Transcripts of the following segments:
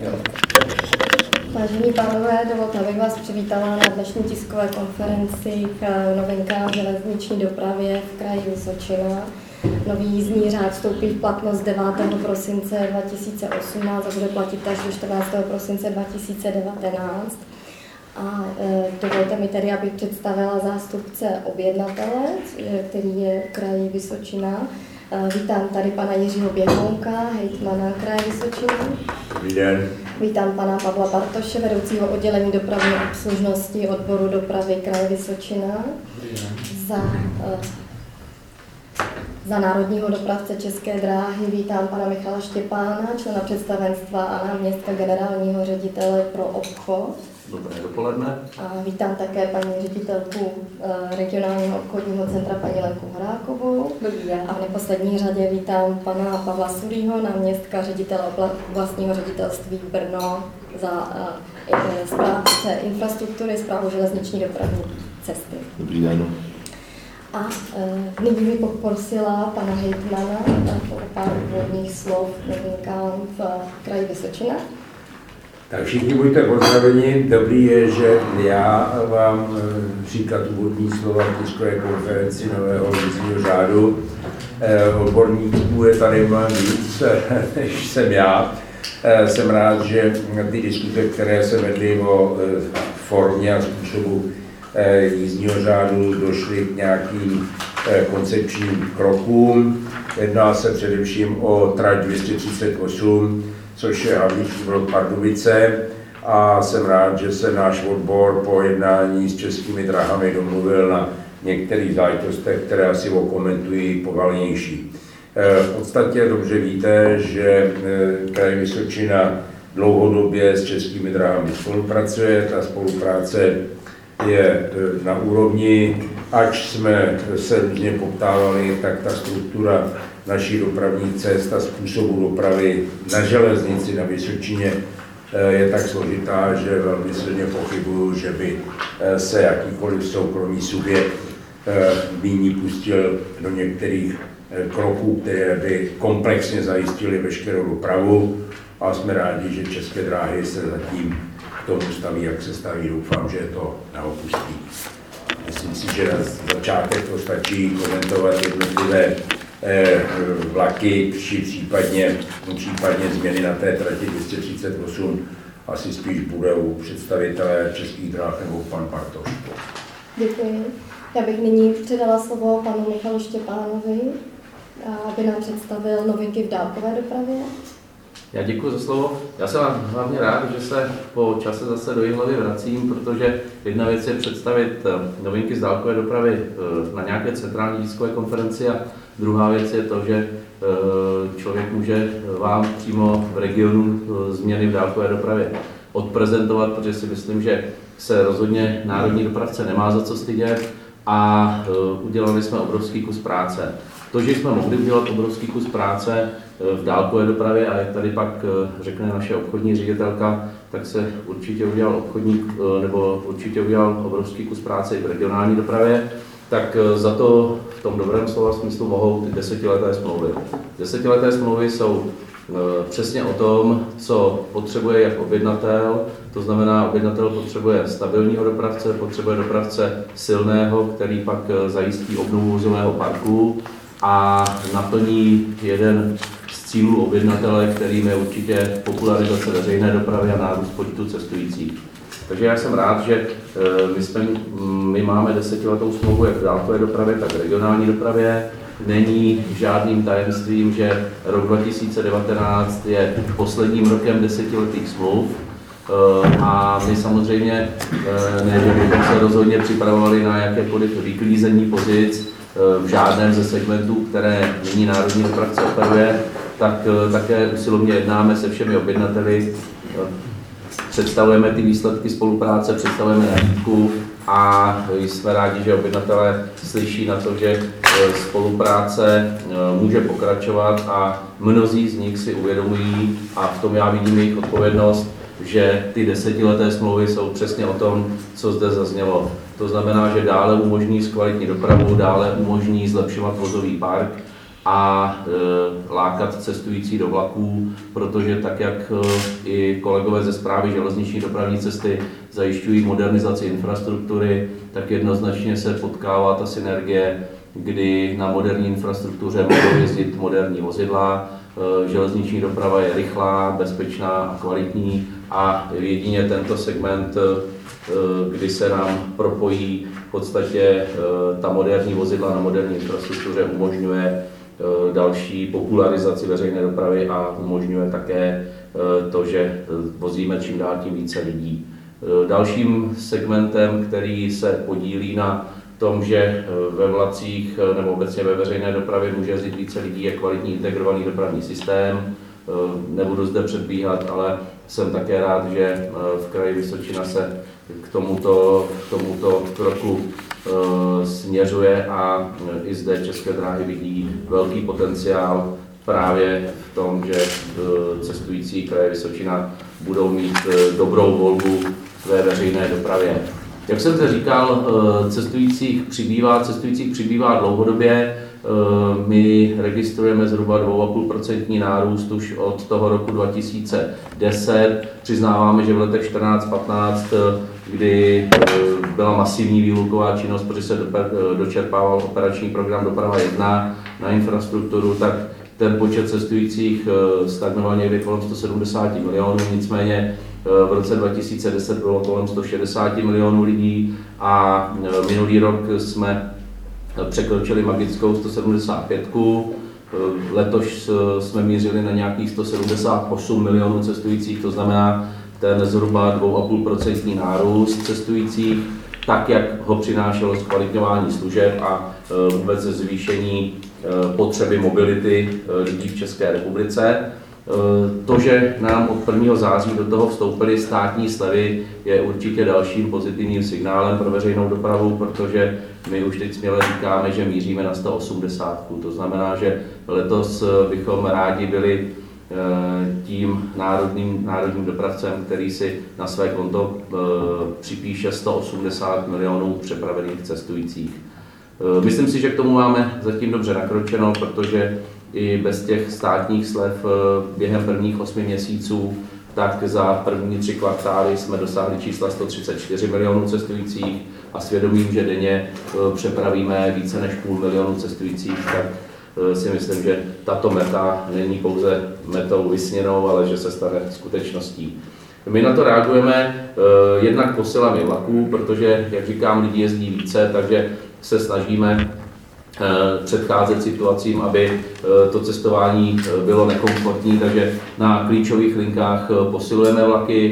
Vážení pánové, dovolte, abych vás přivítala na dnešní tiskové konferenci k novinkám železniční dopravě v kraji Vysočina. Nový jízdní řád vstoupí v platnost 9. prosince 2018 a bude platit až do 14. prosince 2019. A dovolte mi tedy, abych představila zástupce objednatele, který je v kraji Vysočina. Vítám tady pana Jiřího Běhounka, hejtmana kraje Vysočina. Dobrý den. Vítám pana Pavla Bartoše, vedoucího oddělení dopravní obslužnosti odboru dopravy kraje Vysočina. Za národního dopravce České dráhy vítám pana Michala Štěpána, člena představenstva a náměstka generálního ředitele pro obchod. Dobré dopoledne. A vítám také paní ředitelku regionálního obchodního centra paní Lenku Horákovou. Dobrý den. A v neposlední řadě vítám pana Pavla Sulího, náměstka ředitele oblastního ředitelství Brno za správce infrastruktury, správu železniční dopravní cesty. Dobrý den. A nyní bych poprosila pana hejtmana o pár úvodních slov novinkám v kraji Vysočina. Tak všichni buďte pozdraveni. Dobrý je, že já vám říkat úvodní slova v tiskové konferenci nového jízdního řádu. Odborníků je tady mnohem víc, než jsem já. Jsem rád, že ty diskuze, které se vedly o formě a způsobu jízdního řádu, došly k nějakým koncepčním krokům. Jedná se především o trať 238, což je hlavní přívrod Pardubice, a jsem rád, že se náš odbor po jednání s Českými dráhami domluvil na některých záležitostech, které asi okomentují povalnější. V podstatě dobře víte, že kraj Vysočina dlouhodobě s Českými dráhami spolupracuje. Ta spolupráce je na úrovni, ač jsme se různě poptávali, tak ta struktura naší dopravní cest a způsobu dopravy na železnici na Vysočině je tak složitá, že velmi silně pochybuju, že by se jakýkoliv soukromý subjekt nyní pustil do některých kroků, které by komplexně zajistily veškerou dopravu, a jsme rádi, že České dráhy se zatím k tomu staví, jak se staví. Doufám, že to neopustí. Myslím si, že na začátek to stačí komentovat jednotlivé vlaky, případně změny na té trati 238. Asi spíš budou představitelé Českých dráh nebo pan Bartoš. Děkuji. Já bych nyní předala slovo panu Michalu Štěpánovi, aby nám představil novinky v dálkové dopravě. Já děkuji za slovo. Já jsem hlavně rád, že se po čase zase do Jihlavy vracím, protože jedna věc je představit novinky z dálkové dopravy na nějaké centrální tiskové konferenci a druhá věc je to, že člověk může vám přímo v regionu změny v dálkové dopravě odprezentovat, protože si myslím, že se rozhodně národní dopravce nemá za co stydět a udělali jsme obrovský kus práce. To, že jsme mohli udělat obrovský kus práce v dálkové dopravě, a jak tady pak řekne naše obchodní ředitelka, tak se určitě udělal určitě udělal obrovský kus práce i v regionální dopravě, tak za to v tom dobrém slova smyslu mohou ty desetileté smlouvy. Desetileté smlouvy jsou přesně o tom, co potřebuje jak objednatel, to znamená, objednatel potřebuje stabilního dopravce, potřebuje dopravce silného, který pak zajistí obnovu vozového parku a naplní jeden z cílů objednatele, kterým je určitě popularizace veřejné dopravy a nárůst počtu cestujících. Takže já jsem rád, že my máme desetiletou smlouvu jak v dálkové dopravě, tak v regionální dopravě. Není žádným tajemstvím, že rok 2019 je posledním rokem desetiletých smluv a my samozřejmě, ne, že bychom se rozhodně připravovali na jakékoliv vyklízení pozic v žádném ze segmentů, které nyní národní dopravce operuje, tak také usilovně jednáme se všemi objednateli, představujeme ty výsledky spolupráce, představujeme nabídku a jsme rádi, že objednatelé slyší na to, že spolupráce může pokračovat a mnozí z nich si uvědomují, a v tom já vidím jejich odpovědnost, že ty desetileté smlouvy jsou přesně o tom, co zde zaznělo. To znamená, že dále umožní zkvalitnit dopravu, dále umožní zlepšovat vozový park a lákat cestující do vlaků, protože tak, jak i kolegové ze Správy železniční dopravní cesty zajišťují modernizaci infrastruktury, tak jednoznačně se potkává ta synergie, kdy na moderní infrastruktuře mohou jezdit moderní vozidla, železniční doprava je rychlá, bezpečná a kvalitní a jedině tento segment, kdy se nám propojí v podstatě ta moderní vozidla na moderní infrastruktuře, umožňuje další popularizaci veřejné dopravy a umožňuje také to, že vozíme čím dál tím více lidí. Dalším segmentem, který se podílí na tom, že ve vlacích nebo obecně ve veřejné dopravě může jezdit více lidí, je kvalitní integrovaný dopravní systém. Nebudu zde předbíhat, ale jsem také rád, že v kraji Vysočina se k tomuto kroku směřuje a i zde České dráhy vidí velký potenciál právě v tom, že cestující kraje Vysočina budou mít dobrou volbu ve veřejné dopravě. Jak jsem se říkal, cestujících přibývá dlouhodobě. My registrujeme zhruba 2,5% nárůst už od toho roku 2010. Přiznáváme, že v letech 14-15, kdy byla masivní výluková činnost, protože se dočerpával operační program Doprava 1 na infrastrukturu, tak ten počet cestujících stagnoval někde kolem 170 milionů, nicméně v roce 2010 bylo kolem 160 milionů lidí a minulý rok jsme překročili magickou 175. Letos jsme mířili na nějakých 178 milionů cestujících, to znamená ten zhruba 2,5% nárůst cestujících, tak jak ho přinášelo zkvalitňování služeb a vůbec zvýšení potřeby mobility lidí v České republice. To, že nám od 1. září do toho vstoupily státní slevy, je určitě dalším pozitivním signálem pro veřejnou dopravu, protože my už teď směle říkáme, že míříme na 180. To znamená, že letos bychom rádi byli tím národním dopravcem, který si na své konto připíše 180 milionů přepravených cestujících. Myslím si, že k tomu máme zatím dobře nakročeno, protože i bez těch státních slev během prvních 8 měsíců, tak za první 3 kvartály jsme dosáhli čísla 134 milionů cestujících a svědomím, že denně přepravíme více než 500 000 cestujících, tak si myslím, že tato meta není pouze metou vysněnou, ale že se stane skutečností. My na to reagujeme jednak posilami vlaků, protože, jak říkám, lidi jezdí více, takže se snažíme předcházet situacím, aby to cestování bylo nekomfortní, takže na klíčových linkách posilujeme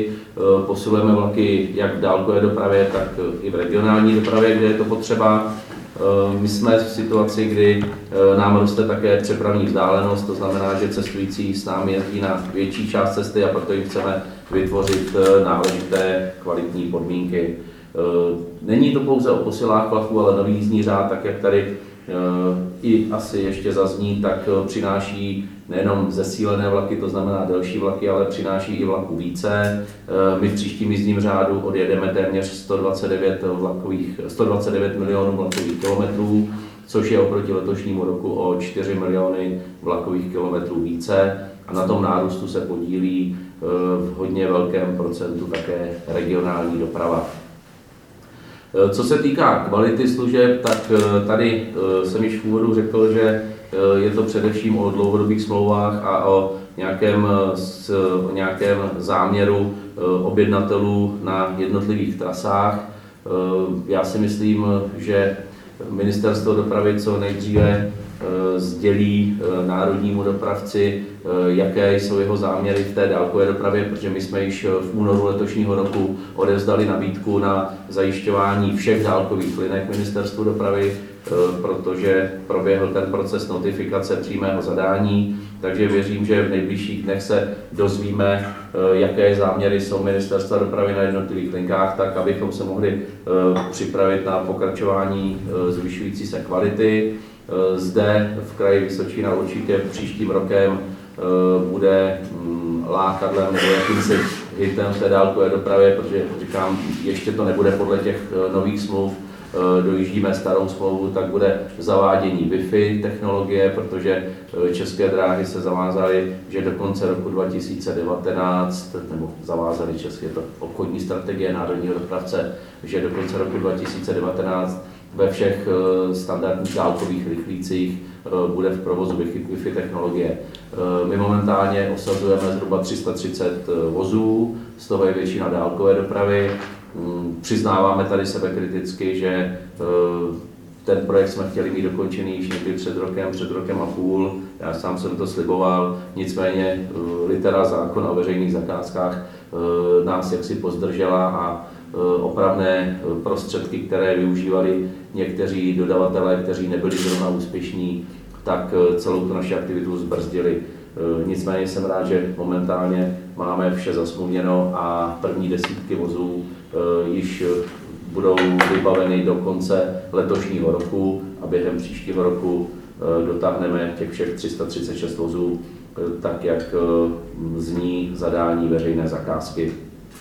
vlaky jak v dálkové dopravě, tak i v regionální dopravě, kde je to potřeba. My jsme v situaci, kdy nám roste také přepravní vzdálenost, to znamená, že cestující s námi jezdí na větší část cesty a proto jim chceme vytvořit náležité kvalitní podmínky. Není to pouze o posilách vlaků, ale nový jízdní řád, tak jak tady i asi ještě zazní, tak přináší nejenom zesílené vlaky, to znamená delší vlaky, ale přináší i vlaků více. My v příštím jízdním řádu odjedeme téměř 129 milionů vlakových kilometrů, což je oproti letošnímu roku o 4 miliony vlakových kilometrů více a na tom nárůstu se podílí v hodně velkém procentu také regionální doprava. Co se týká kvality služeb, tak tady jsem již v úvodu řekl, že je to především o dlouhodobých smlouvách a o nějakém záměru objednatelů na jednotlivých trasách. Já si myslím, že Ministerstvo dopravy co nejdříve sdělí národnímu dopravci, jaké jsou jeho záměry v té dálkové dopravě, protože my jsme již v únoru letošního roku odevzdali nabídku na zajišťování všech dálkových linek Ministerstvu dopravy, protože proběhl ten proces notifikace přímého zadání, takže věřím, že v nejbližších dnech se dozvíme, jaké záměry jsou Ministerstva dopravy na jednotlivých linkách, tak abychom se mohli připravit na pokračování zvyšující se kvality. Zde v kraji Vysočina určitě příštím rokem bude lákadlem nebo jakýmsi hitem v té dálkové dopravě, protože říkám, ještě to nebude podle těch nových smluv, dojíždíme starou smlouvu, tak bude zavádění Wi-Fi technologie, protože České dráhy se zavázaly, že do konce roku 2019, nebo zavázaly České, je to obchodní strategie národního dopravce, že do konce roku 2019 ve všech standardních dálkových rychlících bude v provozu Wi-Fi technologie. My momentálně osazujeme zhruba 330 vozů, z toho je většina dálkové dopravy. Přiznáváme tady sebekriticky, že ten projekt jsme chtěli mít dokončený již někdy před rokem a půl. Já sám jsem to sliboval, nicméně litera zákona o veřejných zakázkách nás jaksi pozdržela a opravné prostředky, které využívali někteří dodavatelé, kteří nebyli zrovna úspěšní, tak celou tu naši aktivitu zbrzdili. Nicméně jsem rád, že momentálně máme vše zasmluvněno a první desítky vozů již budou vybaveny do konce letošního roku a během příštího roku dotáhneme těch všech 336 vozů, tak jak zní zadání veřejné zakázky.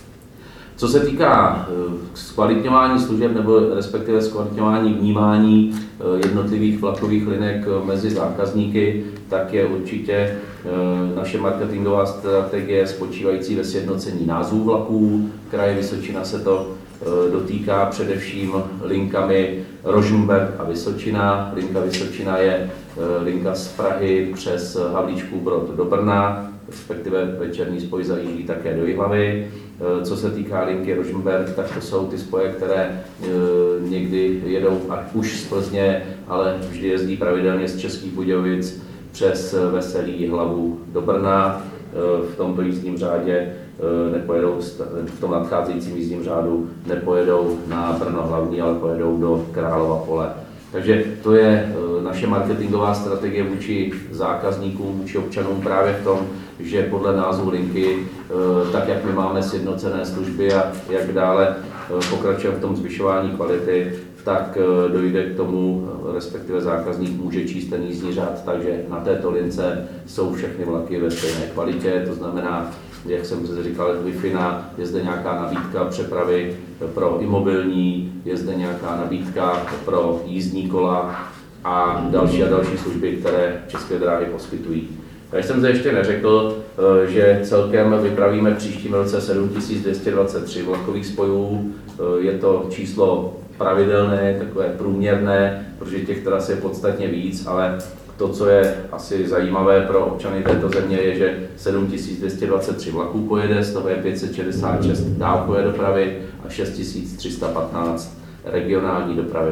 Co se týká zkvalitňování služeb nebo respektive zkvalitňování vnímání jednotlivých vlakových linek mezi zákazníky, tak je určitě naše marketingová strategie spočívající ve sjednocení názvů vlaků. V kraji Vysočina se to dotýká především linkami Rožmberk a Vysočina. Linka Vysočina je linka z Prahy přes Havlíčkův Brod do Brna, respektive večerní spoj zajíždí také do Jihlavy. Co se týká linky Rožmberk, tak to jsou ty spoje, které někdy jedou už z Plzně, ale vždy jezdí pravidelně z Českých Budějovic přes Veselí, Jihlavu do Brna. V tomto jízdním řádě nepojedou, v tom nadcházejícím jízdním řádu nepojedou na Brno hlavní, ale pojedou do Králova Pole. Takže to je naše marketingová strategie vůči zákazníkům, vůči občanům právě v tom, že podle názvu linky, tak jak my máme sjednocené služby a jak dále pokračujeme v tom zvyšování kvality, tak dojde k tomu, respektive zákazník může číst ten jízdní řád, takže na této lince jsou všechny vlaky ve stejné kvalitě, to znamená, jak jsem říkal, Wi-Fi, je zde nějaká nabídka přepravy pro imobilní, je zde nějaká nabídka pro jízdní kola a další služby, které České dráhy poskytují. Já jsem zde ještě neřekl, že celkem vypravíme příštím roce 7223 vlakových spojů. Je to číslo pravidelné, takové průměrné, protože těch tras je podstatně víc, ale to, co je asi zajímavé pro občany této země, je, že 7223 vlaků pojede, z toho je 566 dálkové dopravy a 6315 regionální dopravy.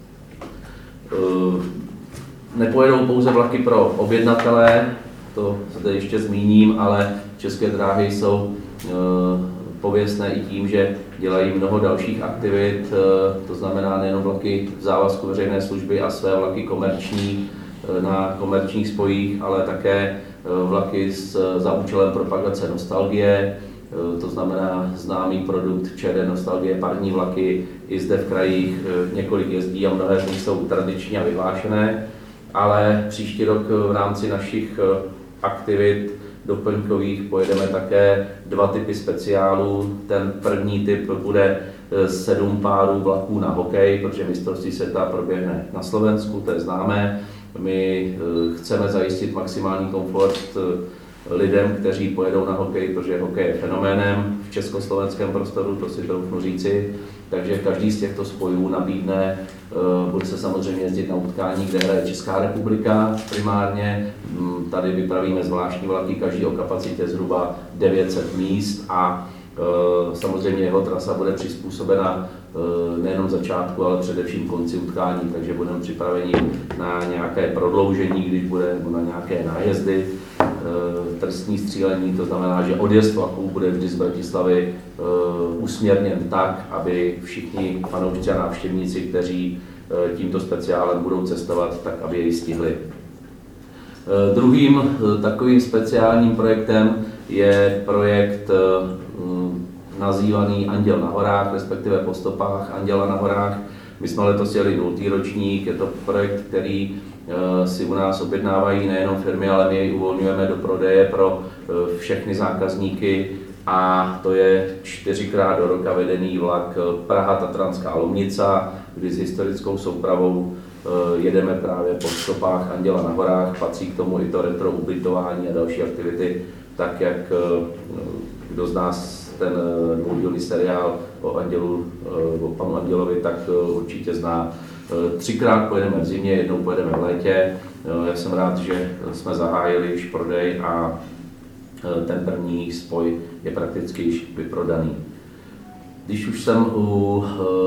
Nepojedou pouze vlaky pro objednatele, to zde ještě zmíním, ale České dráhy jsou pověstné i tím, že dělají mnoho dalších aktivit, to znamená nejen vlaky v závazku veřejné služby a své vlaky komerční na komerčních spojích, ale také vlaky za účelem propagace nostalgie, to znamená známý produkt ČD Nostalgie, parní vlaky, i zde v krajích několik jezdí a mnohé z nich jsou tradiční a vyhlášené, ale příští rok v rámci našich aktivit doplňkových pojedeme také 2 typy speciálů. Ten první typ bude 7 párů vlaků na hokej, protože mistrovství světa proběhne na Slovensku, to je známé. My chceme zajistit maximální komfort lidem, kteří pojedou na hokej, protože hokej je fenoménem v československém prostoru, to si troufnu říci. Takže každý z těchto spojů nabídne, bude se samozřejmě jezdit na utkání, kde hraje Česká republika primárně. Tady vypravíme zvláštní vlaky, každý o kapacitě zhruba 900 míst a samozřejmě jeho trasa bude přizpůsobena nejenom začátku, ale především konci utkání, takže budeme připraveni na nějaké prodloužení, když bude, nebo na nějaké nájezdy, trestní střílení, to znamená, že odjezd vlaků bude vždy z Bratislavy usměrněn tak, aby všichni fanoušci a návštěvníci, kteří tímto speciálem budou cestovat, tak aby jej stihli. Druhým takovým speciálním projektem je projekt nazývaný Anděl na horách, respektive Po stopách Anděla na horách. My jsme letos jeli 0. ročník, je to projekt, který si u nás objednávají nejenom firmy, ale my jej uvolňujeme do prodeje pro všechny zákazníky a to je 4krát do roka vedený vlak Praha Tatranská Lomnica, kdy s historickou soupravou jedeme právě po stopách Anděla na horách, patří k tomu i to retro ubytování a další aktivity, tak jak kdo z nás ten dvoudílný seriál o panu Andělovi, tak určitě zná. 3krát pojedeme v zimě, jednou pojedeme v létě. Já jsem rád, že jsme zahájili již prodej a ten první spoj je prakticky již vyprodaný. Když už jsem u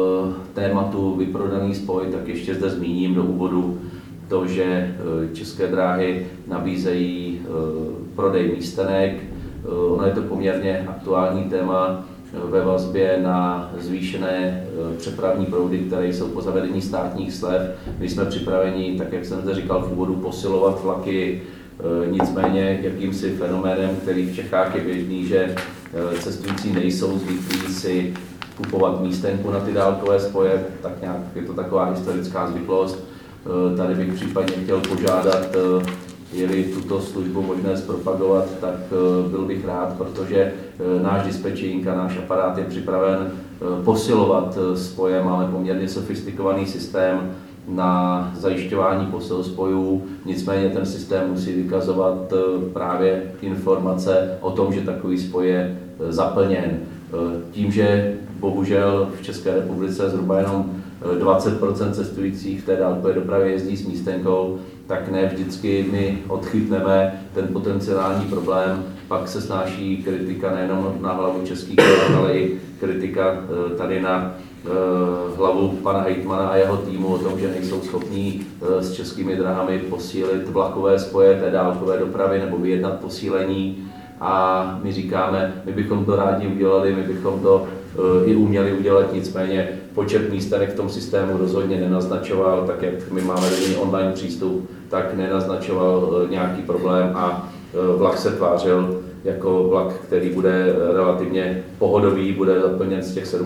tématu vyprodaný spoj, tak ještě zde zmíním do úvodu to, že České dráhy nabízejí prodej místenek. Ono je to poměrně aktuální téma ve vazbě na zvýšené přepravní proudy, které jsou po zavedení státních slev. My jsme připraveni, tak jak jsem zde říkal v úvodu, posilovat vlaky, nicméně jakýmsi fenoménem, který v Čechách je běžný, že cestující nejsou zvyklí si kupovat místenku na ty dálkové spoje, tak nějak je to taková historická zvyklost. Tady bych případně chtěl požádat, je-li tuto službu možné zpropagovat, tak byl bych rád, protože náš dispečing a náš aparát je připraven posilovat spoje. Máme poměrně sofistikovaný systém na zajišťování posilspojů, nicméně ten systém musí vykazovat právě informace o tom, že takový spoj je zaplněn. Tím, že bohužel v České republice zhruba jenom 20% cestujících v té dálkové dopravě jezdí s místenkou, tak ne vždycky my odchytneme ten potenciální problém. Pak se snáší kritika nejenom na hlavu českých drah, ale i kritika tady na hlavu pana hejtmana a jeho týmu o tom, že nejsou schopní s Českými drahami posílit vlakové spoje té dálkové dopravy nebo vyjednat posílení. A my říkáme, my bychom to rádi udělali, my bychom to i uměli udělat, nicméně počet místenek v tom systému rozhodně nenaznačoval, tak jak my máme online přístup, tak nenaznačoval nějaký problém a vlak se tvářil jako vlak, který bude relativně pohodový, bude zaplněn z těch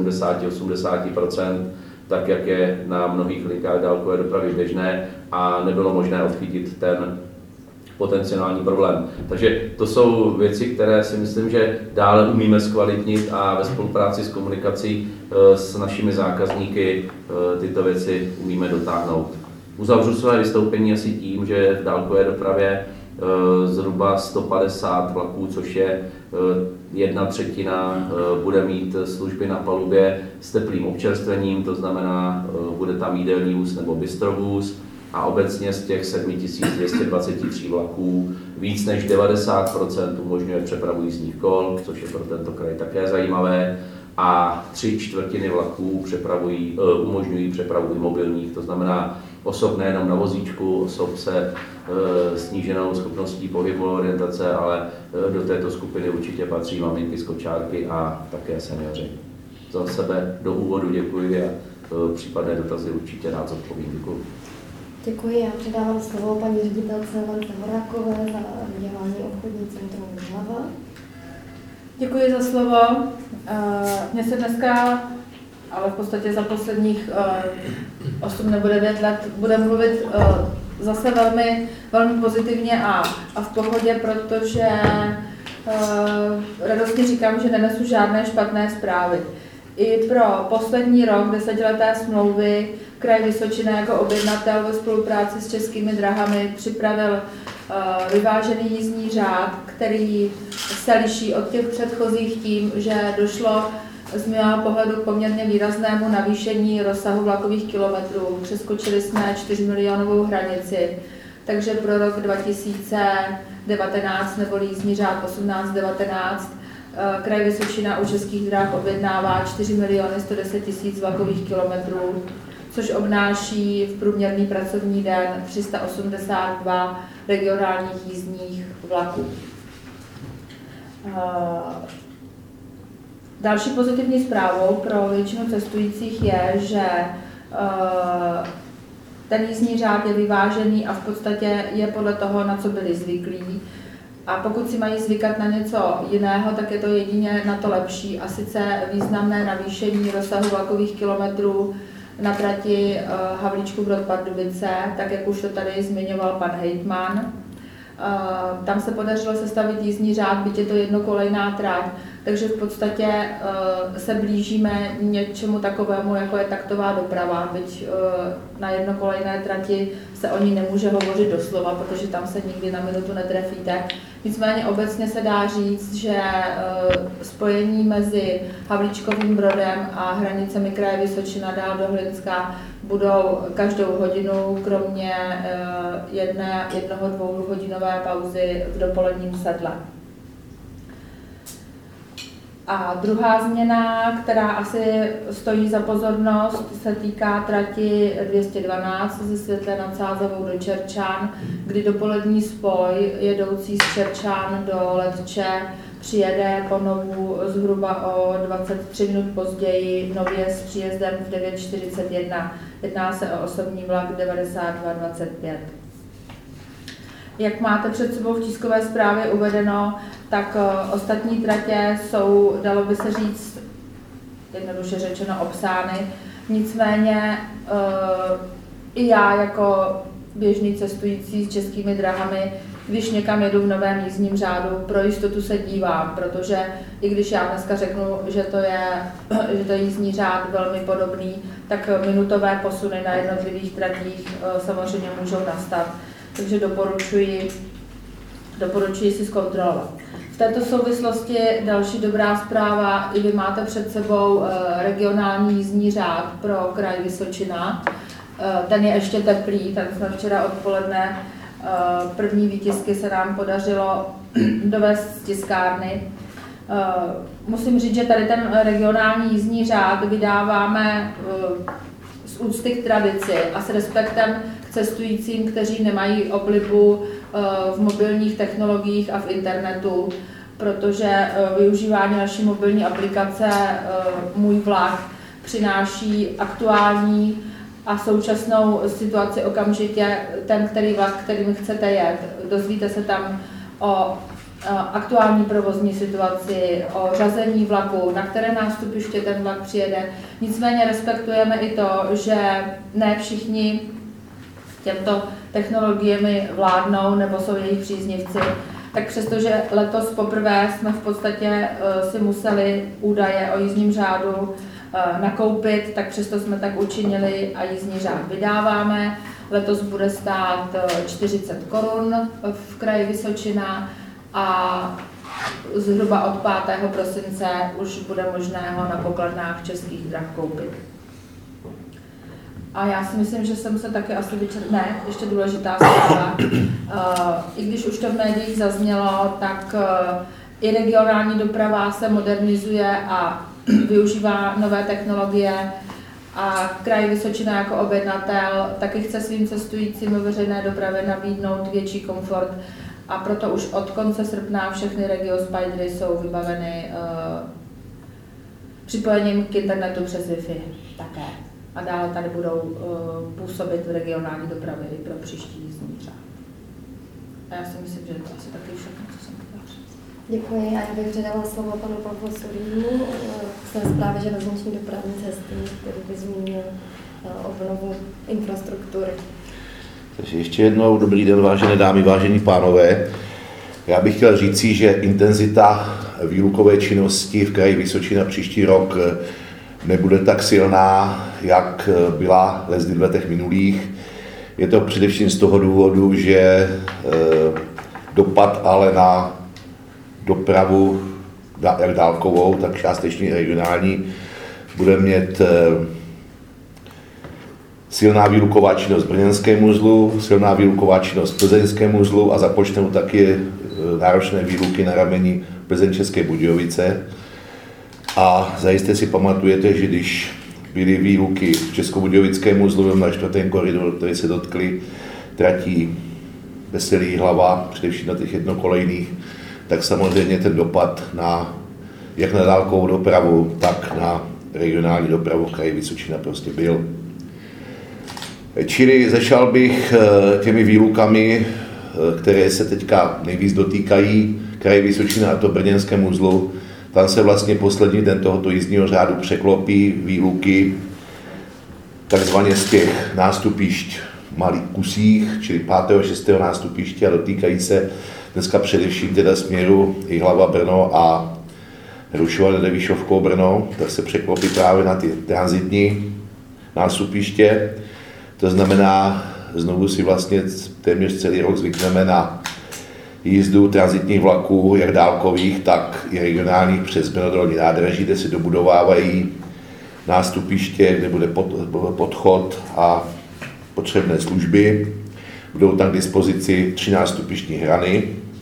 70-80%, tak jak je na mnohých linkách dálkové dopravy běžné a nebylo možné odchytit ten potenciální problém. Takže to jsou věci, které si myslím, že dále umíme zkvalitnit a ve spolupráci s komunikací s našimi zákazníky tyto věci umíme dotáhnout. Uzavřu své vystoupení asi tím, že v dálkové dopravě zhruba 150 vlaků, což je 1/3, bude mít služby na palubě s teplým občerstvením, to znamená, bude tam jídelní vůz nebo bistrovůz, a obecně z těch 7223 vlaků víc než 90% umožňuje přepravu jízdních kol, což je pro tento kraj také zajímavé, a 3/4 vlaků umožňují přepravu i mobilních, to znamená osob nejenom na vozíčku, osob se sníženou schopností pohybu orientace, ale do této skupiny určitě patří maminky, skočárky a také seniori. Za sebe do úvodu děkuji a případné dotazy určitě rád zodpovím. Děkuji. Děkuji, já předávám slovo paní ředitelce Lence Horákové za dělání obchodní centrum Hlava. Děkuji za slovo. Mně se dneska, ale v podstatě za posledních 8 nebo 9 let, bude mluvit zase velmi pozitivně a v pohodě, protože radostně říkám, že nenesu žádné špatné zprávy. I pro poslední rok 10leté smlouvy kraj Vysočina jako objednatel ve spolupráci s Českými drahami připravil vyvážený jízdní řád, který se liší od těch předchozích tím, že došlo z mého pohledu k poměrně výraznému navýšení rozsahu vlakových kilometrů. Přeskočili jsme 4 milionovou hranici, takže pro rok 2019 nebo jízdní řád 18-19 kraj Vysočina u Českých drah objednává 4 110 000 vlakových kilometrů, což obnáší v průměrný pracovní den 382 regionálních jízdních vlaků. Další pozitivní zprávou pro většinu cestujících je, že ten jízdní řád je vyvážený a v podstatě je podle toho, na co byli zvyklí. A pokud si mají zvykat na něco jiného, tak je to jedině na to lepší, a sice významné navýšení rozsahu vlakových kilometrů na trati Havlíčkův Brod Pardubice, tak jak už to tady zmiňoval pan hejtman. Tam se podařilo sestavit jízdní řád, byť je to jednokolejná trať, takže v podstatě se blížíme něčemu takovému, jako je taktová doprava, byť na jednokolejné trati se o ní nemůže hovořit doslova, protože tam se nikdy na minutu netrefíte. Nicméně obecně se dá říct, že spojení mezi Havlíčkovým Brodem a hranicemi kraje Vysočina dál do Hlinska budou každou hodinu, kromě dvouhodinové pauzy v dopoledním sedle. A druhá změna, která asi stojí za pozornost, se týká trati 212 ze Světlé nad Sázavou do Čerčan, kdy dopolední spoj jedoucí z Čerčan do Letče přijede ponovu zhruba o 23 minut později, nově s příjezdem v 9:41. Jedná se o osobní vlak 9225. Jak máte před sebou v tiskové zprávě uvedeno, tak ostatní tratě jsou, dalo by se říct, jednoduše řečeno, obsány. Nicméně i já jako běžný cestující s Českými dráhami, když někam jedu v novém jízdním řádu, pro jistotu se dívám, protože i když já dneska řeknu, že to je jízdní řád velmi podobný, tak minutové posuny na jednotlivých tratích samozřejmě můžou nastat. Takže doporučuji si zkontrolovat. V této souvislosti další dobrá zpráva, i vy máte před sebou regionální jízdní řád pro kraj Vysočina. Ten je ještě teplý, tak jsme včera odpoledne první výtisky se nám podařilo dovést z tiskárny. Musím říct, že tady ten regionální jízdní řád vydáváme z úcty k tradici a s respektem k cestujícím, kteří nemají oblibu v mobilních technologiích a v internetu, protože využívání naší mobilní aplikace Můj vlak přináší aktuální a současnou situaci okamžitě ten, který vlak, kterým chcete jet. Dozvíte se tam o aktuální provozní situaci, o řazení vlaku, na které nástupiště ten vlak přijede. Nicméně respektujeme i to, že ne všichni těmto technologiemi vládnou nebo jsou jejich příznivci. Tak přestože letos poprvé jsme v podstatě si museli údaje o jízdním řádu nakoupit, tak přesto jsme tak učinili a jízdní řád vydáváme. Letos bude stát 40 korun v kraji Vysočina a zhruba od 5. prosince už bude možné ho na pokladnách Českých drah koupit. A já si myslím, že jsem se taky asi ještě důležitá zpráva. I když už to v médiích zaznělo, tak i regionální doprava se modernizuje a využívá nové technologie a kraj Vysočina jako objednatel taky chce svým cestujícím ve veřejné dopravě nabídnout větší komfort a proto už od konce srpna všechny RegioSpidery jsou vybaveny připojením k internetu přes Wi-Fi také. A dále tady budou působit v regionální dopravě i pro příští jízdní řád. A já si myslím, že to asi taky všechno, co jsem chtěla říct. Děkuji a já bych předala slovo panu profesoru k své zprávě železniční dopravní cesty, který by zmínil obnovu infrastruktury. Takže ještě jednou dobrý den, vážené dámy, vážení pánové. Já bych chtěl říci, že intenzita výlukové činnosti v kraji Vysočina příští rok nebude tak silná, jak byla v letech minulých. Je to především z toho důvodu, že dopad ale na dopravu, jak dálkovou, tak částečně regionální, bude mít silná výluková činnost v brněnském uzlu, silná výluková činnost v plzeňském uzlu a započnou taky náročné výluky na rameni Plzeň-České Budějovice. A zajisté si pamatujete, že když byly výluky v Českobudějovickém uzlu na 4. koridoru, které se dotkly tratí Veselý Hlava, především na těch jednokolejných, tak samozřejmě ten dopad jak na dálkovou dopravu, tak na regionální dopravu v kraji Vysočina prostě byl. Čili začal bych těmi výlukami, které se teďka nejvíc dotýkají kraje Vysočina, a to brněnském uzlu. Tam se vlastně poslední den tohoto jízdního řádu překlopí výluky takzvaně z těch nástupišť malých kusích, čili 5. 6. nástupiště a dotýkají se dneska především teda směru Jihlava Brno a Hrušova Nevyšovkou Brno, tak se překlopí právě na ty tranzitní nástupiště. To znamená, znovu si vlastně téměř celý rok zvykneme na jízdu tranzitních vlaků, jak dálkových, tak i regionálních přes Brno-Dolní nádraží, kde se dobudovávají nástupiště, kde bude podchod a potřebné služby. Budou tam k dispozici 3 nástupištní hrany.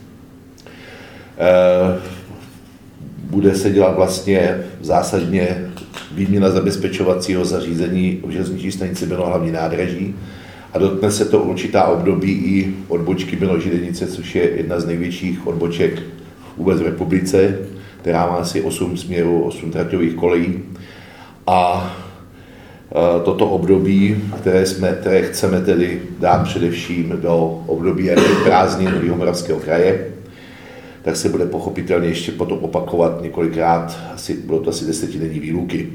Bude se dělat vlastně zásadně výměna zabezpečovacího zařízení v železniční stanici Brno hlavní nádraží a dotkne se to určitá období i odbočky Brno-Žilinice, což je jedna z největších odboček vůbec v republice, která má asi 8 směrů, 8 traťových kolejí. A toto období, které chceme tedy dát především do období prázdnin Jihomoravského kraje, tak se bude pochopitelně ještě potom opakovat několikrát, bylo to asi 10denní výluky.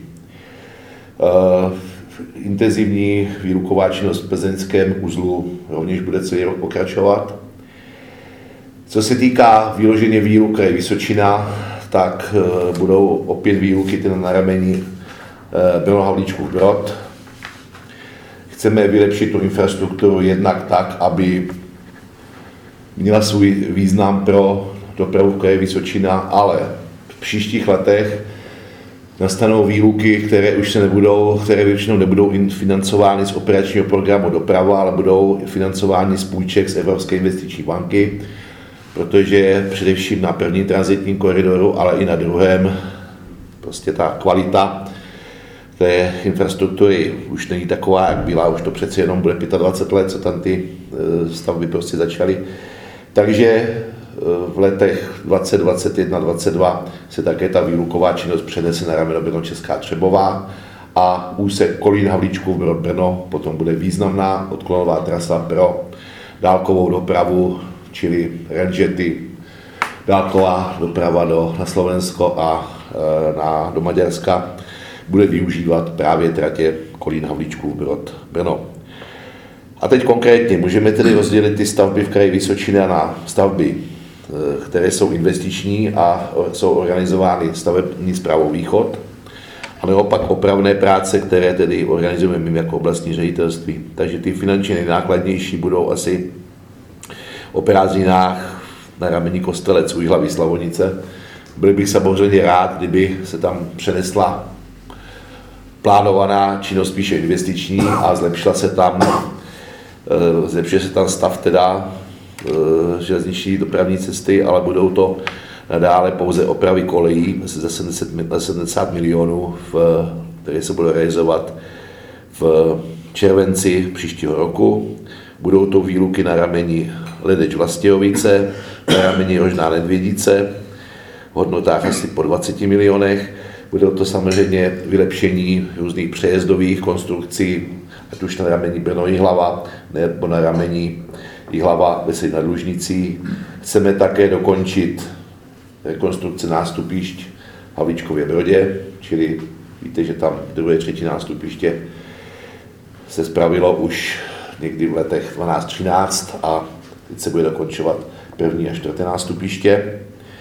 Intenzivní výluková činnost v plzeňském uzlu rovněž bude celý rok pokračovat. Co se týká vyloženě výluk kraje Vysočina, tak budou opět výluky na rameni Brno-Havlíčkův Brod. Chceme vylepšit tu infrastrukturu jednak tak, aby měla svůj význam pro dopravu v kraji Vysočina, ale v příštích letech nastanou výluky, které většinou nebudou financovány z operačního programu Doprava, ale budou financovány z půjček z Evropské investiční banky, protože především na prvním tranzitním koridoru, ale i na druhém, prostě ta kvalita té infrastruktury už není taková, jak byla, už to přeci jenom bude 25 let, co tam ty stavby prostě začaly. Takže v letech 2021, 2022 se také ta výluková činnost přenese na rameno Brno Česká Třebová a úsek Kolín Havlíčkův Brno potom bude významná odklonová trasa pro dálkovou dopravu, čili ranžety, dálková doprava na Slovensko a do Maďarska bude využívat právě tratě Kolín Havlíčkův Brno. A teď konkrétně můžeme tedy rozdělit ty stavby v kraji Vysočina na stavby, které jsou investiční a jsou organizovány stavební správou Východ, a naopak opravné práce, které tedy organizujeme my jako oblastní ředitelství. Takže ty finančně nejnákladnější budou asi o prázdninách na rameni Kostelec u Jihlavy Slavonice. Byl bych samozřejmě rád, kdyby se tam přenesla plánovaná činnost spíše investiční a zlepšil se tam stav teda železniční dopravní cesty, ale budou to nadále pouze opravy kolejí za 70 milionů, které se budou realizovat v červenci příštího roku. Budou to výluky na rameni Ledeč Vlastějovice, na rameni Rožná Nedvědice v hodnotách asi po 20 milionech. Budou to samozřejmě vylepšení různých přejezdových konstrukcí, ať už na rameni Brno-Jihlava nebo na rameni Jihlava Veselí nad Lužnicí. Chceme také dokončit rekonstrukce nástupišť v Havlíčkově Brodě, čili víte, že tam 2. 3. nástupiště se spravilo už někdy v letech 12-13 a teď se bude dokončovat 1. a 4. nástupiště.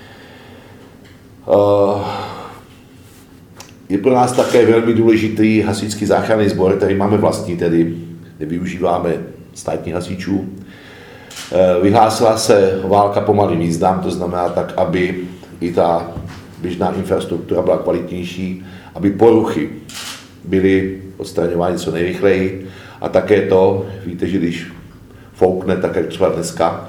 Je pro nás také velmi důležitý hasičský záchranný sbor, který máme vlastní, tedy nevyužíváme státních hasičů. Vyhlásila se válka po malým jízdám, to znamená tak, aby i ta běžná infrastruktura byla kvalitnější, aby poruchy byly odstraňovány co nejrychleji a také to, víte, že když foukne, tak jak třeba dneska,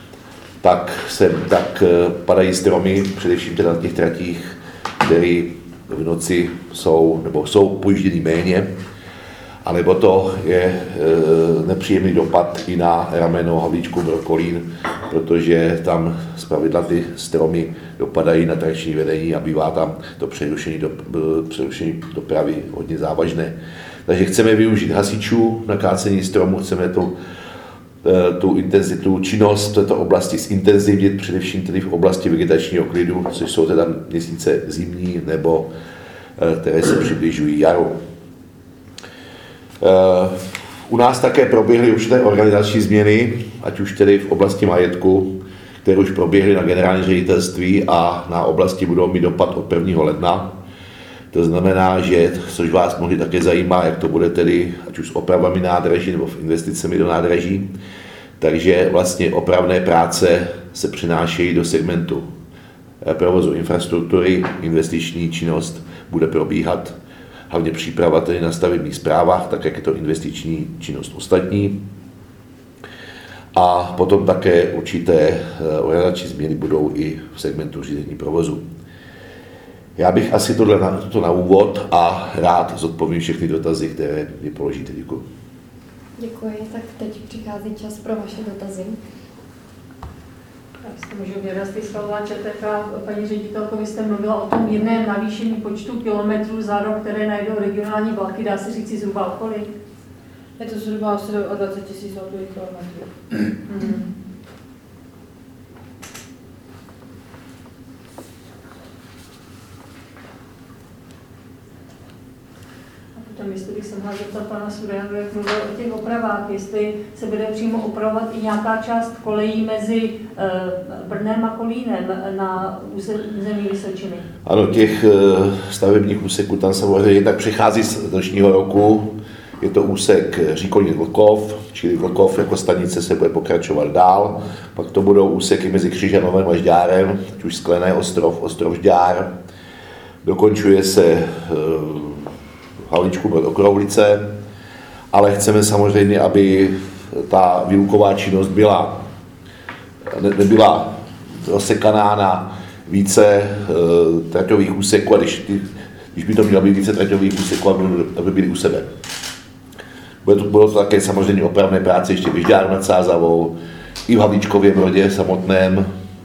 tak padají stromy, především teda na těch tratích, které v noci jsou pojížděny méně, anebo to je nepříjemný dopad i na rameno Havlíčkův Kolín, protože tam zpravidla ty stromy dopadají na trakční vedení a bývá tam to přerušení dopravy hodně závažné. Takže chceme využít hasičů na kácení stromu, chceme tu intenzitu, činnost v této oblasti zintenzivnit, především tedy v oblasti vegetačního klidu, což jsou teda měsíce zimní nebo které se přibližují jaru. U nás také proběhly určité organizační změny, ať už tedy v oblasti majetku, které už proběhly na generální ředitelství a na oblasti budou mít dopad od 1. ledna. To znamená, že, což vás mohli také zajímá, jak to bude tedy, ať už s opravami nádraží nebo v investicemi do nádraží. Takže vlastně opravné práce se přinášejí do segmentu provozu infrastruktury, investiční činnost bude probíhat, hlavně příprava tedy na stavebních správách, tak jak je to investiční činnost ostatní. A potom také určité organizační změny budou i v segmentu řízení provozu. Já bych asi to na úvod a rád zodpovím všechny dotazy, které mi položíte. Děkuji. Děkuji, tak teď přichází čas pro vaše dotazy. Tak jste můžu vyrazit Svalová ČTK. Paní ředitelko, vy jste mluvila o tom mírném navýšení počtu kilometrů za rok, které najdou regionální vlaky, dá se říct zhruba o kolik? Je to zhruba asi o 20 000 autových kilometrů. Potom, jestli bych se mohla zeptat pana Surjana, jak mluvil o těch opravách, jestli se bude přímo opravovat i nějaká část kolejí mezi Brnem a Kolínem na území Vysočiny. Ano, těch stavebních úseků tam samozřejmě tak přichází z dnešního roku. Je to úsek Říkoník-Vlkov, čili Vlkov jako stanice se bude pokračovat dál. Pak to budou úseky mezi Křižanovem a Žďárem, ať už Sklené Ostrov, Ostrov Žďár. Dokončuje se Havlíčkův Brod Okrouhlice, ale chceme samozřejmě, aby ta výuková činnost nebyla rozsekaná na více traťových úseků, a když by to mělo být více traťových úseků, aby byly u sebe. Budou to také samozřejmě opravné práce ještě v Žďáru nad Sázavou, i v Havlíčkově Brodě samotném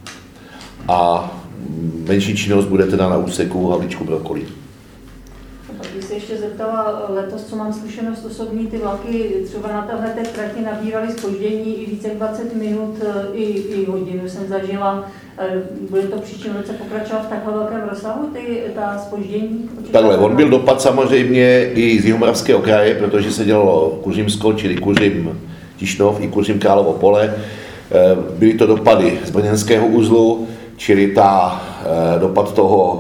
a menší činnost bude teda na úseku Havlíčkův Brod Kolín. Když se ještě zeptala letos, co mám zkušenost osobní, ty vlaky třeba na téhle trati nabíraly zpoždění i více jak 20 minut, i hodinu jsem zažila. Bude to příštím roce pokračovat v takhle velkém rozsahu, ta zpoždění? Takhle, on byl dopad samozřejmě i z Jihomoravského kraje, protože se dělalo Kuřimsko, čili Kuřim Tišnov i Kuřim Královo Pole. Byly to dopady z brněnského uzlu, čili dopad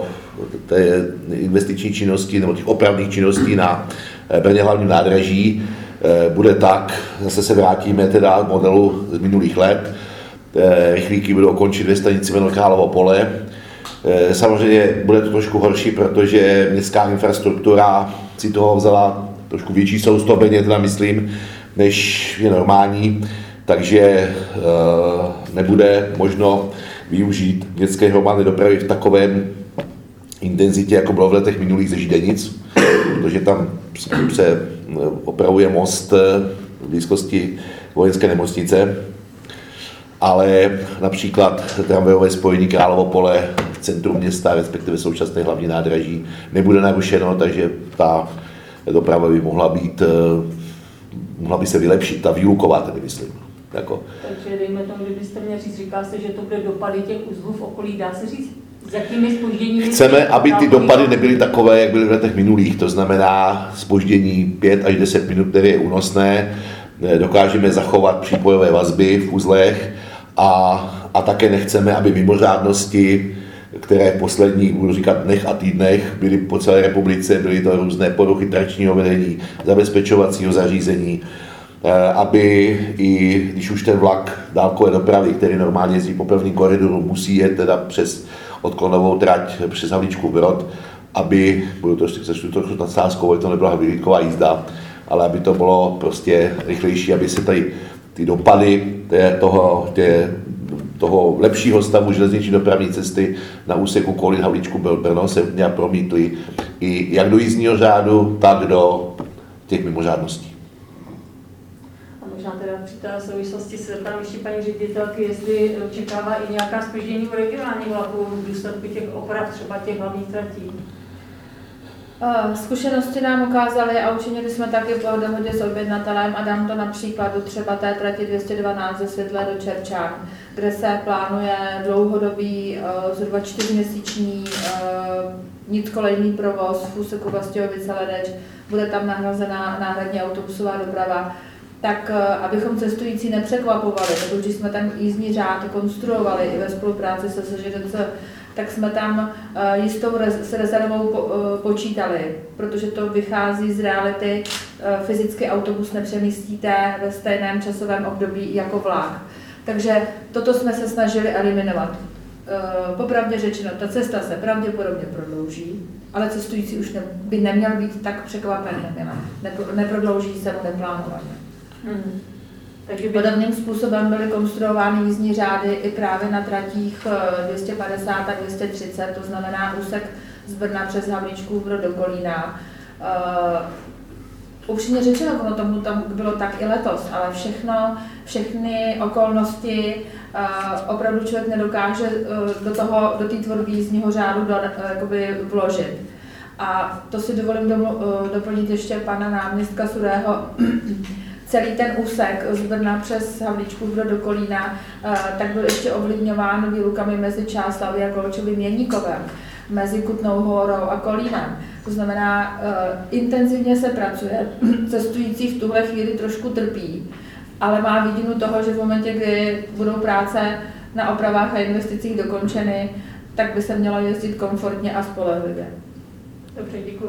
té investiční činnosti nebo těch opravných činností na Brně hlavním nádraží bude tak, zase se vrátíme teda k modelu z minulých let. Rychlíky budou končit ve stanici Královo Pole. Samozřejmě bude to trošku horší, protože městská infrastruktura si toho vzala trošku větší soustobeně, teda myslím, než je normální, takže nebude možno využít městské hromadné dopravy v takovém intenzitě, jako bylo v letech minulých ze Židenic, protože tam se opravuje most v blízkosti vojenské nemocnice, ale například tramvajové spojení Královo Pole, centrum města, respektive současné hlavní nádraží, nebude narušeno, takže ta doprava by mohla by se vylepšit, ta výluková tedy myslím. Jako. Takže dejme tomu, kdybyste mě říct, říká se, že to bude dopady těch uzlů v okolí, dá se říct, s jakými zpožděními? Chceme, aby ty dopady nebyly takové, jak byly v letech minulých, to znamená zpoždění 5 až 10 minut, které je únosné, dokážeme zachovat přípojové vazby v uzlech a také nechceme, aby mimořádnosti, které v posledních, budu říkat, dnech a týdnech byly po celé republice, byly to různé poruchy tračního vedení, zabezpečovacího zařízení, aby i když už ten vlak dálkové dopravy, který normálně jezdí po pevném koridoru, musí jet teda přes odklonovou trať přes Havlíčkův Brod, aby, budu to trošku nadsázkou, aby to nebyla vyhlídková jízda, ale aby to bylo prostě rychlejší, aby se tady ty dopady toho lepšího stavu železniční dopravní cesty na úseku Kolín Havlíčkův Brno se nějak promítly i jak do jízdního řádu, tak do těch mimořádností. Možná teda při té souvislosti se zeptám ještě paní ředitelky, jestli očekává i nějaká zpoždění u regionálních vlaků v důsledku těch oprav, třeba těch hlavních tratí. Zkušenosti nám ukázaly a učinili jsme taky po dohodě s objednatelem a dám to na příkladu třeba té trati 212 ze Světlé do Čerčán, kde se plánuje dlouhodobý, zhruba 4měsíční nickolejný provoz v úseku Vlastiovice-Ledeč. Bude tam nahrazená náhradní autobusová doprava. tak abychom cestující nepřekvapovali, tak když jsme ten jízdní řád konstruovali i ve spolupráci se SŽDC, tak jsme tam jistou s rezervou počítali, protože to vychází z reality. Fyzicky autobus nepřemístíte ve stejném časovém období jako vlak. Takže toto jsme se snažili eliminovat. Popravdě řečeno, ta cesta se pravděpodobně prodlouží, ale cestující už by neměl být tak překvapen, neprodlouží se mu neplánovaně. Takže podobným způsobem byly konstruovány jízdní řády i právě na tratích 250 a 230, to znamená úsek z Brna přes Havlíčkův Brod do Kolína. Upřímně řečeno, ono tomu tam bylo tak i letos, ale všechny okolnosti opravdu člověk nedokáže do té tvorby jízdního řádu vložit. A to si dovolím doplnit ještě pana náměstka Surého. Celý ten úsek z Brna přes Havlíčkův Brod do Kolína tak byl ještě ovlivňován výlukami mezi Čáslavy a Kolčovým Jeníkovem, mezi Kutnou Horou a Kolínem. To znamená, intenzivně se pracuje, cestující v tuhle chvíli trošku trpí, ale má vidinu toho, že v momentě, kdy budou práce na opravách a investicích dokončeny, tak by se mělo jezdit komfortně a spolehlivě. Dobře, děkuji.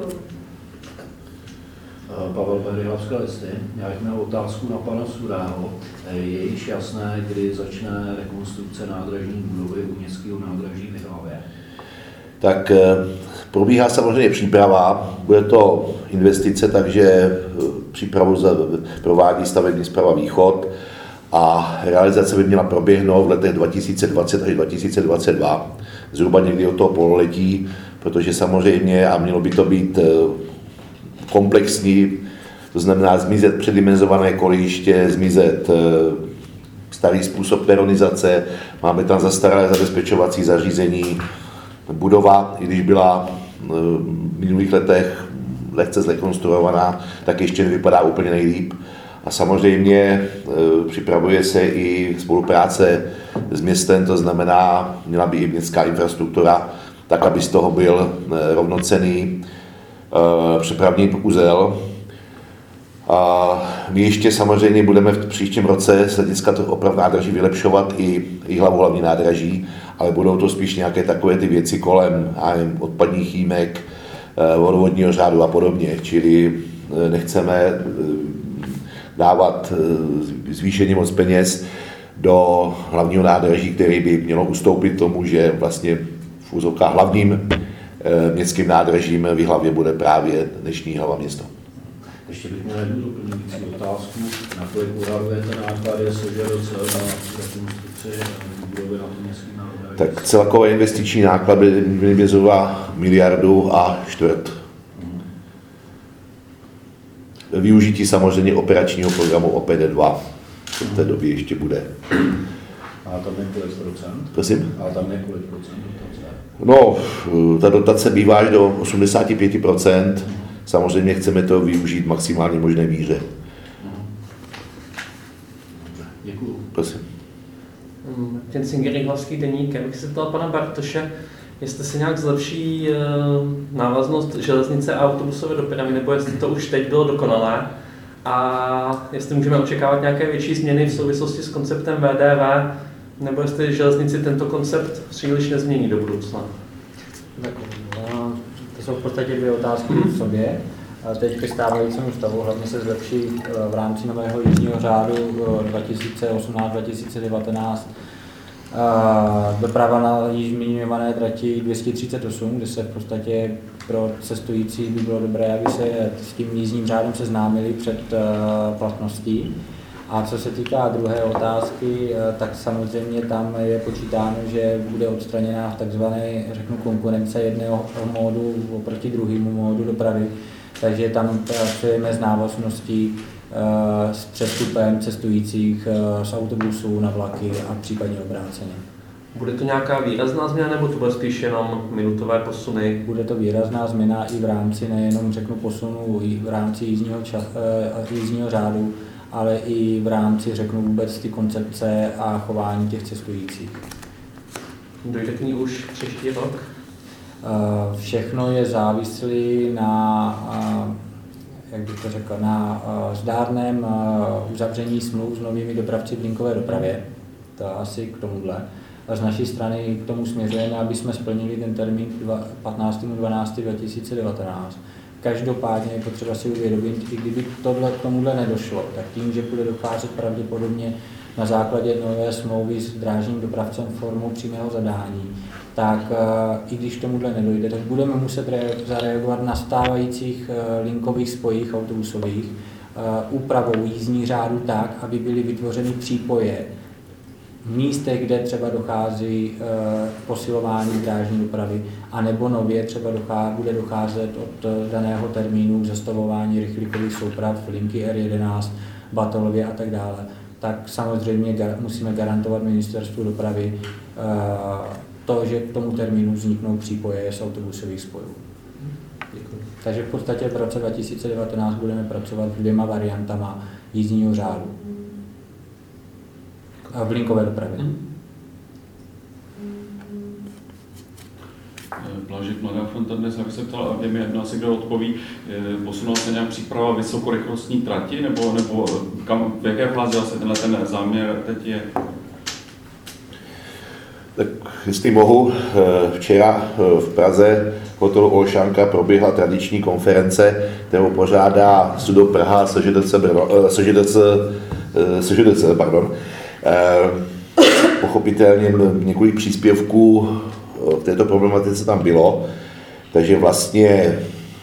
Pavel Perihlavská listy. Já bych měl otázku na pana Surého. Je již jasné, kdy začne rekonstrukce nádražní budovy u městského nádraží v Hlavě? Tak probíhá samozřejmě příprava, bude to investice, takže přípravu provádí stavební správa Východ a realizace by měla proběhnout v letech 2020 až 2022, zhruba někdy od toho pololetí, protože samozřejmě, a mělo by to být komplexní, to znamená zmizet předimenzované kolejiště, zmizet starý způsob peronizace, máme tam zastaralé zabezpečovací zařízení, budova, i když byla v minulých letech lehce zrekonstruovaná, tak ještě nevypadá úplně nejlíp. A samozřejmě připravuje se i spolupráce s městem, to znamená, měla by i městská infrastruktura, tak aby z toho byl rovnocenný přepravní uzel. A my ještě samozřejmě budeme v příštím roce z hlediska oprav nádraží vylepšovat i hlavu hlavní nádraží, ale budou to spíš nějaké takové ty věci kolem odpadních jímek, vodovodního řádu a podobně. Čili nechceme dávat zvýšeně moc peněz do hlavního nádraží, který by mělo ustoupit tomu, že vlastně v úzovkách hlavním městským nádražím v Jihlavě bude právě dnešní hlava města. Ještě bych měl jednu doplňující otázku. Na kolik odhadujete náklady SŽDC na rekonstrukci budovy na tom městském nádraží? Tak celkové investiční náklad byly zhruba 1,25 miliardy. Využití samozřejmě operačního programu OPD2, co v té době ještě bude. A tam je kolik procent? Prosím? A tam je kolik procent dotace? No, ta dotace bývá až do 85%. Samozřejmě chceme to využít v maximálně možné míře. Děkuju. Prosím. Ten Singer, Jihlavský deník, já bych se ptal pana Bartoše, jestli se nějak zlepší návaznost železnice a autobusové dopravy, nebo jestli to už teď bylo dokonalé a jestli můžeme očekávat nějaké větší změny v souvislosti s konceptem VDV, nebo jestli železnici tento koncept příliš nezmění do budoucna. Tak, to jsou v podstatě dvě otázky v sobě. Teď ke stávajícímu stavu hlavně se zlepší v rámci nového jízdního řádu 2018-2019 doprava na již zmiňované trati 238, kde se v podstatě pro cestující by bylo dobré, aby se s tím jízdním řádem seznámili před platností. A co se týká druhé otázky, tak samozřejmě tam je počítáno, že bude odstraněna takzvané, řeknu, konkurence jedného módu oproti druhému módu dopravy. Takže tam pracujeme s návazností s přestupem cestujících z autobusů na vlaky a případně obráceně. Bude to nějaká výrazná změna, nebo to bude spíš jenom minutové posuny? Bude to výrazná změna i v rámci, nejenom řeknu posunu, i v rámci jízdního řádu, ale i v rámci, řeknu, vůbec ty koncepce a chování těch cestujících. Dojde k ní už příští rok? Všechno je závislé na jak bych to řekl, na zdárném uzavření smluv s novými dopravci v linkové dopravě. To asi k tomuhle. A z naší strany k tomu směřujeme, aby jsme splnili ten termín 15.12.2019. Každopádně je potřeba si uvědomit, i kdyby k tomuhle nedošlo, tak tím, že bude docházet pravděpodobně na základě nové smlouvy s drážním dopravcem formou přímého zadání, tak i když k tomuhle nedojde, tak budeme muset zareagovat na stávajících linkových spojích autobusových úpravou jízdních řádů tak, aby byly vytvořeny přípoje v místech, kde třeba dochází k posilování drážní dopravy, anebo nově třeba bude docházet od daného termínu k zastavování rychlíkových souprav linky R11, Batolově a tak dále. Tak samozřejmě musíme garantovat ministerstvu dopravy to, že k tomu termínu vzniknou přípoje z autobusových spojů. Děkuji. Takže v podstatě v roce 2019 budeme pracovat s 2 variantama jízdního řádu v linkové dopravě. Blažek Mladá fronta dnes, jak se ptal, a mě jedno asi kdo odpoví, posunula se nějak příprava vysokorychlostní trati, nebo kam, v jaké fázi asi ten záměr teď je? Tak jestli mohu, včera v Praze v hotelu Olšanka proběhla tradiční konference, kterou pořádá SUDO Praha, SŽDC, pochopitelně několik příspěvků v této problematice tam bylo, takže vlastně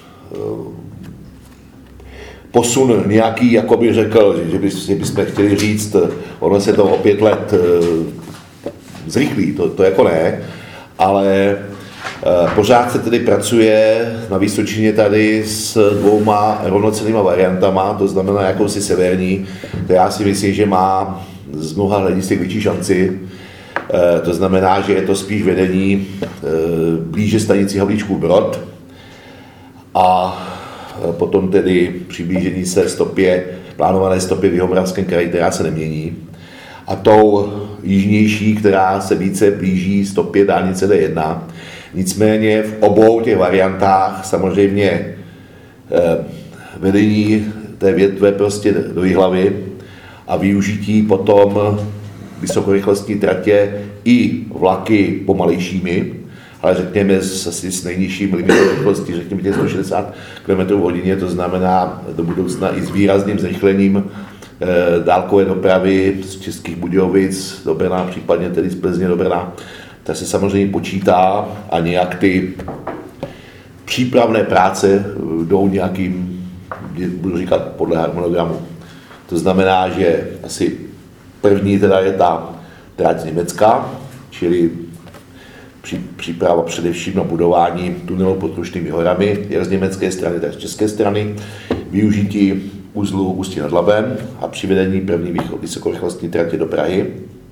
posun nějaký, jako bych řekl, že bychom chtěli říct, ono se to o 5 let zrychlí, to jako ne, ale pořád se tedy pracuje na Vysočině tady s 2 rovnocennýma variantama, to znamená jakousi severní, která si myslím, že má z mnoha hledisek větší šanci. To znamená, že je to spíš vedení blíže stanici Havlíčkův Brod a potom tedy přiblížení se plánované stopě v Jihomoravském kraji, která se nemění. A tou jižnější, která se více blíží stopě dálnice D1. Nicméně v obou těch variantách samozřejmě vedení té větve prostě do Jihlavy a využití potom vysokorychlostní tratě i vlaky pomalejšími, ale řekněme asi s nejnižším limitem rychlosti, řekněme těch 160 km/h, to znamená do budoucna i s výrazným zrychlením dálkové dopravy z Českých Budějovic do Brna, případně tedy z Plzně do Brna, tak se samozřejmě počítá a nějak ty přípravné práce jdou nějakým, budu říkat podle harmonogramu. To znamená, že asi první teda je ta trať z Německa, čili příprava především na budování tunelu pod Krušnými horami, jak z německé strany, tak z české strany, využití uzlu Ústí nad Labem a přivedení první vysokorychlostní tratě do Prahy.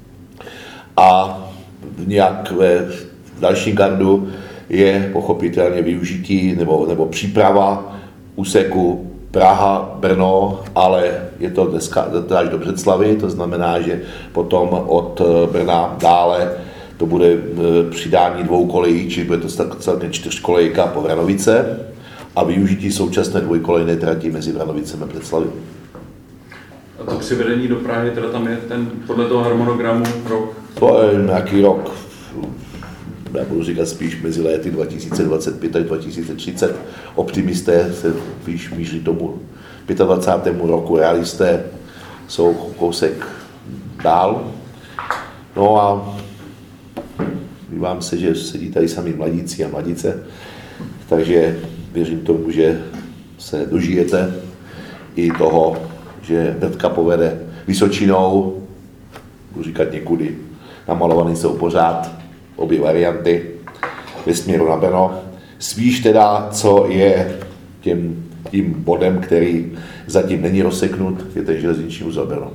A nějak ve dalším gardu je pochopitelně využití nebo příprava úseku Praha, Brno, ale je to dneska až do Břeclavy, to znamená, že potom od Brna dále to bude přidání 2 kolejí, čili bude to celkem 4kolejka po Vranovice a využití současné 2kolejné trati mezi Vranovicem a Břeclaví. A to přivedení do Prahy, teda tam je ten podle toho harmonogramu rok? To je nějaký rok, já budu říkat spíš mezi léty 2025 až 2030. Optimisté se spíš míří tomu 25. roku, realisté jsou kousek dál. No a dívám se, že sedí tady sami mladíci a mladíce, takže věřím tomu, že se dožijete i toho, že Brtka povede Vysočinou, budu říkat někudy, namalovaný jsou pořád obě varianty ve směru na Brno. Spíš teda, co je tím bodem, který zatím není rozseknut, je ten železniční uzel Brno.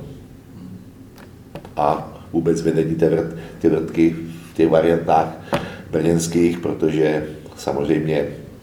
A vůbec vedení té vrtky v těch variantách brněnských, protože samozřejmě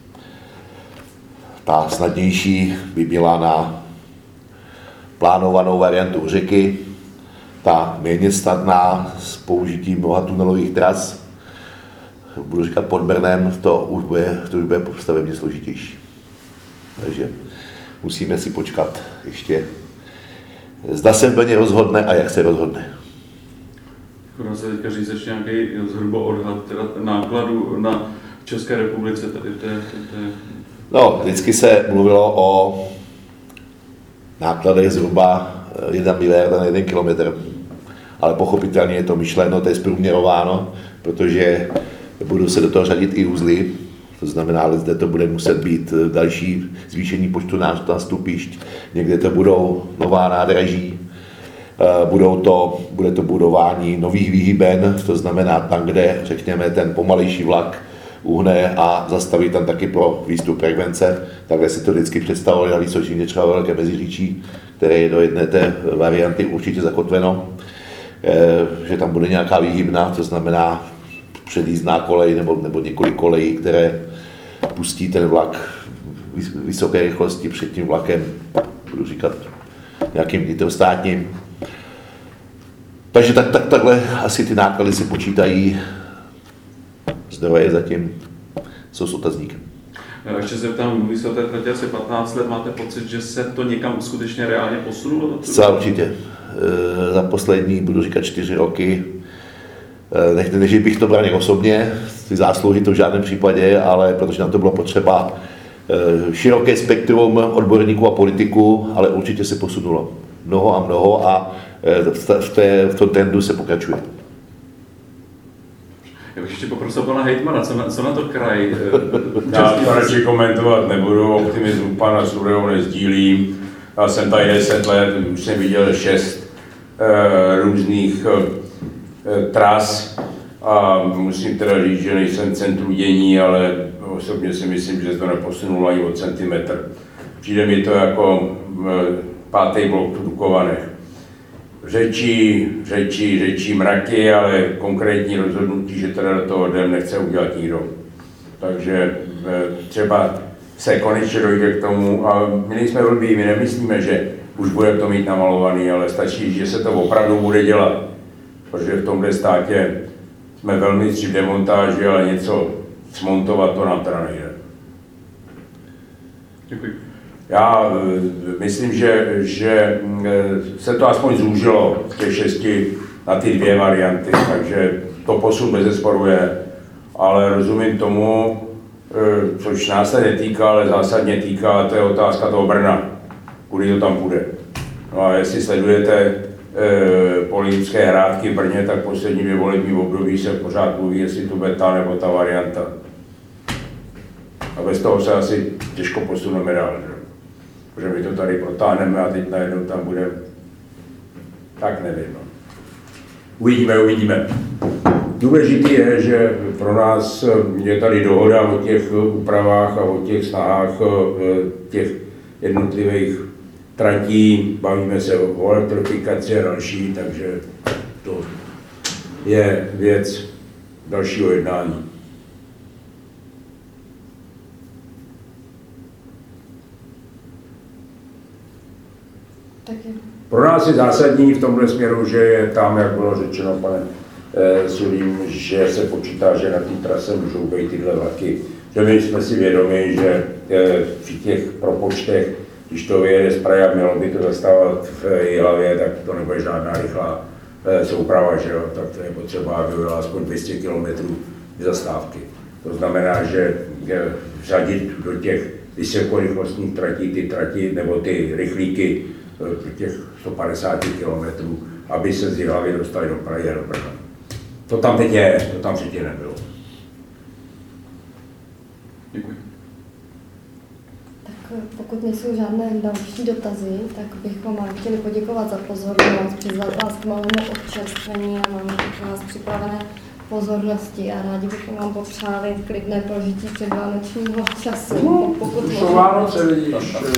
ta snadnější by byla na plánovanou variantu u řeky, ta méně snadná s použitím mnoha tunelových tras, budu říkat pod Brnem, to už bude stavebně složitější. Takže musíme si počkat ještě. Zda se plně rozhodne a jak se rozhodne. Dá se teďka říct nějaký zhruba odhad teda nákladu na České republice tady No, vždycky se mluvilo o nákladech zhruba 1 miliarda na 1 kilometr. Ale pochopitelně je to myšleno, to je zprůměrováno, protože budou se do toho řadit i uzly. To znamená, že zde to bude muset být další zvýšení počtu nástupišť, někde to budou nová nádraží, bude to budování nových výhyben, to znamená tam, kde řekněme ten pomalejší vlak uhne a zastaví tam taky pro výstup frekvence. Takhle si to vždycky představovali na Vysočině třeba Velké Meziříčí, které je do jedné té varianty určitě zakotveno, že tam bude nějaká výhybna, to znamená předjízdná kolej nebo několik kolejí, které pustí ten vlak vysoké rychlosti před tím vlakem, budu říkat nějakým vnitrostátním. Takže takhle asi ty náklady se počítají, zdroje zatím jsou s otazníkem. Ještě se ptám, mluví se o té trati asi 15 let, máte pocit, že se to někam skutečně reálně posunulo? Zcela určitě. Za poslední, budu říkat 4 roky, než bych to bral nějak osobně, ty zásluhy to v žádném případě, ale protože nám to bylo potřeba široké spektrum odborníků a politiků, ale určitě se posunulo mnoho a v tom trendu se pokračuje. Já bych ještě poprosil pana hejtmana, co na to kraj? Já to radši komentovat nebudu, optimismu pana Sureho nezdílím. Já jsem tady 10 let, už jsem viděl 6 různých tras a musím teda říct, že nejsem v centru dění, ale osobně si myslím, že to neposunulo ani o centimetr. Přijde mi to jako 5. blok v Dukovanech. Řečí mraky, ale konkrétní rozhodnutí, že teda do toho jdem, nechce udělat nikdo. Takže třeba se konečně dojde k tomu, a my nejsme blbí, my nemyslíme, že už budeme to mít namalovaný, ale stačí, že se to opravdu bude dělat. Protože v tomhle státě jsme velmi v demontáži, ale něco smontovat to nám teda nejde. Děkuji. Já myslím, že se to aspoň zúžilo z těch 6 na ty 2 varianty, takže to posun bezesporu je. Ale rozumím tomu, což nás se netýká, ale zásadně týká, to je otázka toho Brna, kudy to tam bude. No a jestli sledujete politické hrátky v Brně, tak poslední 2 volební období se pořád mluví, jestli to bude ta nebo ta varianta. A bez toho se asi těžko posuneme dál. Protože my to tady protáhneme a teď najednou tam budeme, tak nevím. No. Uvidíme. Důležité je, že pro nás je tady dohoda o těch úpravách a o těch snahách těch jednotlivých tratí, bavíme se o elektrifikaci a další, takže to je věc dalšího jednání. Pro nás je zásadní v tomhle směru, že je tam, jak bylo řečeno panem Sulím, že se počítá, že na té trase můžou být tyhle vlaky. Že my jsme si vědomi, že při těch propočtech, když to vyjede z Prahy a mělo by to zastávat v Jihlavě, tak to nebude žádná rychlá souprava, že jo? Tak to je potřeba, aby bylo aspoň 200 km zastávky. To znamená, že řadit do těch vysokorychlostních tratí ty trati nebo ty rychlíky těch 150 km, aby se z Jihlavy dostali do Prahy a do Brna. To tam teď je, to tam předtím nebylo. Děkuji. Tak pokud nejsou žádné další dotazy, tak bychom vám chtěli poděkovat za pozornost, přizvat vás k malému občerstvení a máme pro vás připravené pozornosti a rádi bychom vám popřáli klidné prožití předvánočního času. Pokud možná.